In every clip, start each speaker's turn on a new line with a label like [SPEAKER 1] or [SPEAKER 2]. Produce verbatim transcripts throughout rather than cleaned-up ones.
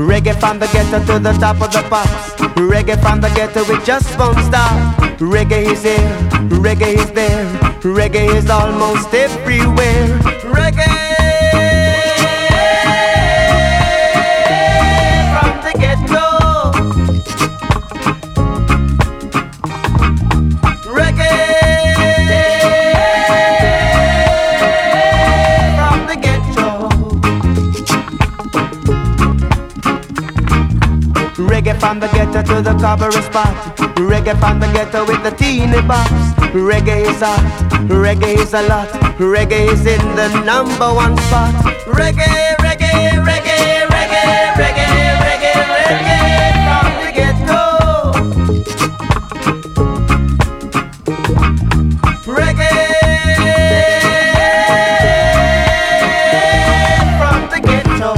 [SPEAKER 1] Reggae from the ghetto to the top of the pops. Reggae from the ghetto, it just won't stop. Reggae is here, reggae is there, reggae is almost everywhere. Reggae from the ghetto. Reggae from the ghetto. Reggae from the ghetto to the cover spot. Reggae from the ghetto with the teeny box. Reggae is hot, reggae is a lot. Reggae is in the number one spot. Reggae, reggae, reggae, reggae, reggae, reggae, reggae from the ghetto. Reggae from the ghetto.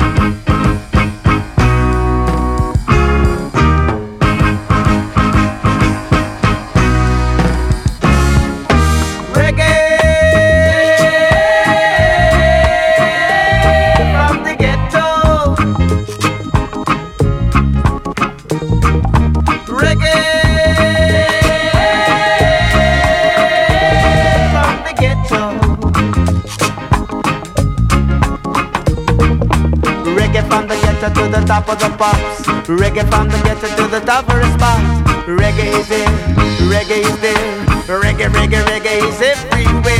[SPEAKER 1] To the top of the pops. Reggae from the ghetto to the top of the spot. Reggae is there, reggae is there, reggae, reggae, reggae is everywhere.